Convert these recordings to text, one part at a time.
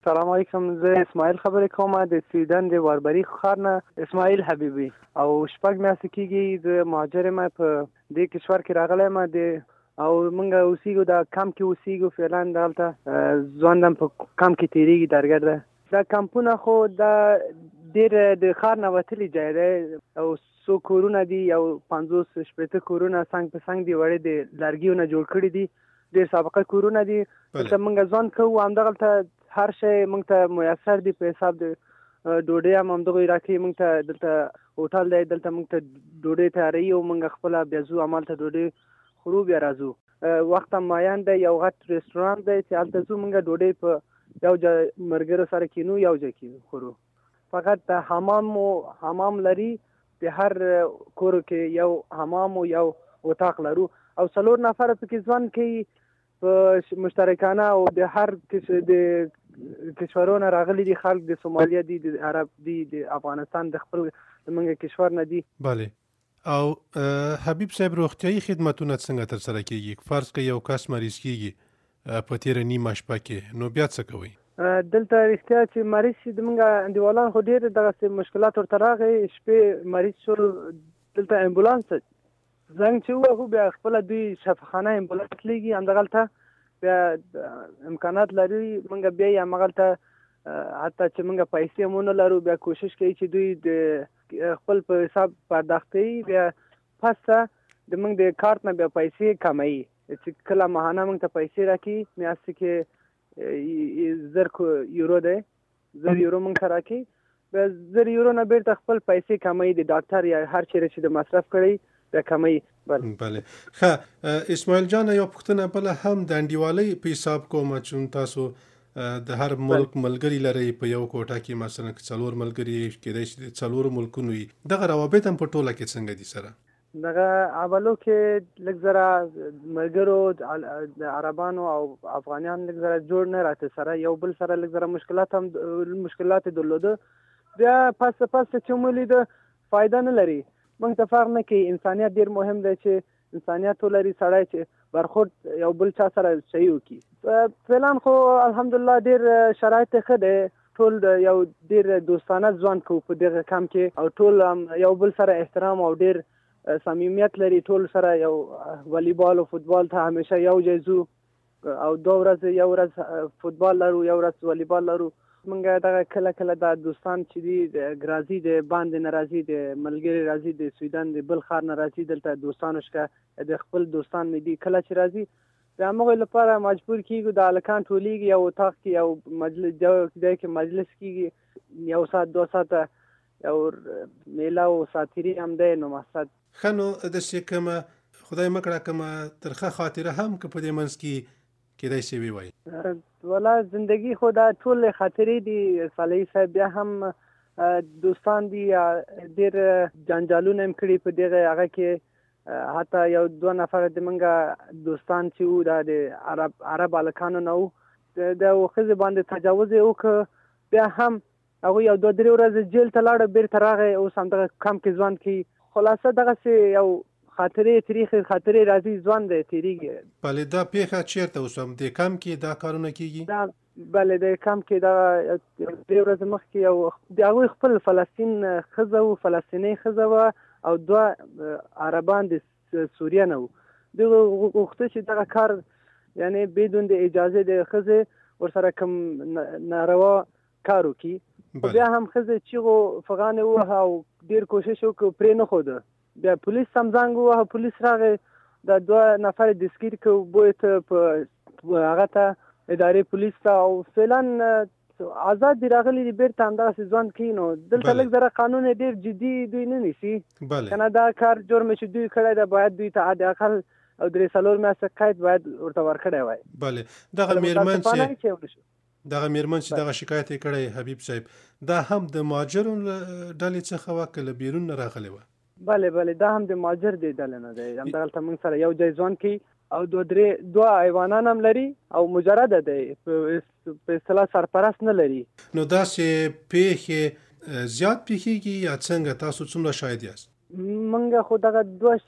سلام علیکم. زه اسماعیل خبرې کوم د سویډن د واربری ښار نه. اسماعیل حبیبي او شپږ میاشتې کېږي د مهاجر یم په دې کشور کې راغلی یم او موږ اوسېږو د کمپ کې اوسېږو. فعلا دلته ژوند هم په کمپ کې تېرېږي درګرده. دا کمپونه خو دا ډېر د ښار نه وتلي ځای دی او څو کورونه دي، یو 50-60 کورونه څنګ په څنګ دي، وړې د لرګیو نه جوړ کړي دي، ډېر سابقه کورونه دي. دلته موږ ځوان کوو، همدغلته هر شی موږ ته میسر دي په حساب د ډوډۍ هم همدغوی راکوي. موږ ته دلته هوټل دی، دلته موږ ته ډوډۍ تیاروي او موږ خپله بیا ځو همالته ډوډۍ خورو بیا راځو. وخت هم معین دی، یو غټ رستورانت دی چې هلته ځو موږ ډوډۍ په یو ځای ملګرو سره کینو، یو ځای کې خورو. فقط د حمام لري، د هر کور کې یو حمام او یو اتاق لرو او 4 نفر پکې ځوان کوي په مشترکانه. او د هر د کشورونو راغلي دي خلک، د سومالیا دي، د عرب دي، د افغانستان، د خپل زمونږ کشور نه دي. بله. او حبیب صاحب روغتیایي خدمتونه څنګه ترسره کیږي؟ فرض که یو کس مریض کیږي په تیره نیمه شپه کې، نو بیا څه کوئ؟ دلته رښتیا چې مریض شي، زمونږ انډیوالان خو ډېر دغسې مشکلات ورته راغی. شپې مریض شول، دلته امبولانس زنګ چې ووهو بیا خپله دوی شفاخانه امبولانس لیږي، همدغلته بیا امکانات لري موږ بیا یې همغلته حتی چې موږ پیسې هم ونه لرو بیا کوشش کوي چې دوی د خپل په حساب پرداختوي. بیا پسته د موږ د کارت نه بیا پیسې کموي، چې کله ماهانه موږ ته پیسې راکوي. میاشتې کې 1000 یورو دی، 1000 یورو موږ ته راکوي. بیا 1000 یورو نه بیرته خپل پیسې کموي، د ډاکټر یا هر چیرې چې د مصرف کړی بیا کموي. بله. ښه اسماعیل جان، یو پوښتنه بله هم د انډیوالۍ په حساب کوم، چون تاسو د هر ملک ملګري لرئ په یو کوټه کې، مثلا که 4 ملګري کېدای شي د 4 ملکونو وي، دغه روابط هم په ټوله کې څنګه دي سره؟ دغه اولو کې لږ زره ملګرو د عربانو او افغانیان لږ زره جوړ نه راته سره، یو بل سره لږ زره مشکلات درلوده. بیا پس چې ولیده فایده نه لري، موږ ته فرق نه کوي. انسانیت ډېر مهم دی، چې انسانیت ولري سړی، چې برخورد یو بل چا سره صحیح وکړي. فعلا خو الحمدلله ډېر شرایط ښه دی، ټول یو ډېر دوستانه ژوند کوو په دغه کمپ کې، او ټول یو بل سره احترام او ډېر صمیمیت لري. ټول سره یو والیبال او فوتبال ته همیشه یو ځای ځو، او 2 ورځې، یو ورځ فوتبال لرو، یو ورځ والیبال لرو. موږ دغه کله دا دوستان چې دي راځي، د باندې نه راځي، د ملګري راځي، د سویډن د بل ښار نه راځي، دلته دوستانو شته د خپل دوستان مې دي. کله چې راځي د هغوی لپاره مجبور کېږو د هلکان ټولېږي یو اتاق کې، یو مجلس ځای کې مجلس کېږي، 1 ساعت 2 ساعته یو میله او ساتیري هم دی. نو مقصد ښه، نو داسې کومه خدای مکړه کومه ترخه خاطره هم که په دې منځ کې کېدای شي ووایي؟ والا زندگی خو دا ټول خاطرې دي صالحي صاحب. بیا هم دوستان دي، ډېر جنجالونه هم کړي په دغه هغه کې. حتی یو 2 نفر د موږ دوستان چې وو دا د عرب هلکانو نه وو، د ښځې باندې تجاوز یې وکړ. بیا هم هغوی یو 2-3 ورځې جیل ته لاړه، بیرته راغی، اوس همدغه کمپ کې ژوند کوي. خلاصه دغسې یو خاطرې تاریخي خاطرې راځي، ژوند دی تېرېږي. بله. دا پیښه چېرته اوس هم د کمپ کې دا کارونه کېږي؟ بله، د کمپ کې دا 3 ورځې مخکې یو د هغوی خپل فلسطین ښځه وو، فلسطینۍ ښځه وه، او 2 عربان د سوریه نه وو. دوی غوښته چې دغه کار یعنې بدون د اجازې د ښځې ورسره کوم ناروا کار وکړي. بیا هم ښځې چیغو فغانې ووهه او ډېر کوشش وکړو، پرې نه ښوده. بیا پولیس هم زنګ ووهه، پولیس راغی، دا 2 نفر دستګیر کړو، بوی په هغه ته ادارې پولیس ته. او فعلا آزاد دي راغلي دي، بیرته همدغسې ژوند کوي. نو دلته لږ زره قانون ډېر جدي دوی نه نیسي، کنه دا کار جرم چې دوی کړی دی باید دوی ته حداقل او 3-4 میاشتې قید باید ورته ورکړی وای. بله. دغه میرمن چې دغه شکایت یې کړی حبیب صاحب، دا هم د مهاجرو ډلې څخه وه که له بیرون نه راغلې وه؟ بله، دا هم د مهاجر دی ډلې نه دی. همدغلته موږ سره یو ځای ژوند کوي، او 2 حیوانان هم لري، او مجرده دی، په اصطلاح سرپرست نه لري. نو داسې پیښې زیات پیښیږي یا څنګه؟ تاسو څومره شاهد یاست؟ موږ خو دغه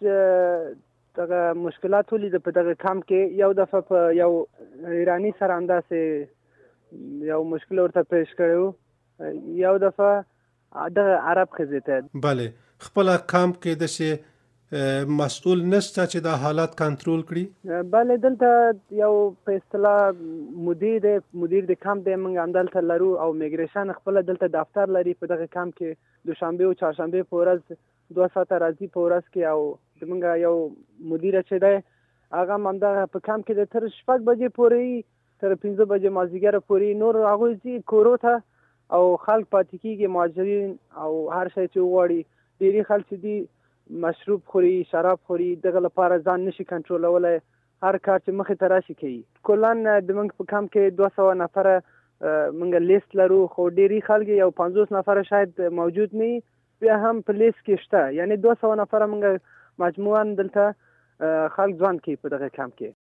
2 مشکلات ولیده په دغه کمپ کې. یو دفعه په یو ایراني سره همداسې یو مشکل ورته پیش کړی یو دفعه د عرب ښځې ته بله خپل کامپ کې داسې مسؤل نشته چې دا حالات کنټرول کړي؟ بله دلته یو په اصطلاح مدیر د کامپ دی، موږ همدلته لرو او میګریشن خپل دلته دفتر لري په دغه کامپ کې دوشنبه او چهارشنبه په ورځ 2 ساعته راځي په ورځ کې، او زموږ یو مدیر چې دی هغه هم همدغه په کامپ کې د تر 6 بجې پورې تر 15 بجې مازدیګر پورې، نور هغوی ځي کورو ته او خلک پاتې کېږي مهاجرین او هر شی چې وغواړي. ډېری خلک چې دي مشروب خوري، شراب خوري، دغه لپاره ځان نشي کنټرولولی، هر کار چې مخې ته راشي کوي. کلا د موږ په کامپ کې 200 نفره موږ لیست لرو، خو ډېری خلک یو 50 نفره شاید موجود نه بیا هم په لیست کې شته، یعنی 200 نفره موږ مجموعاً دلته خلک ځوان کوي په دغه کامپ کې.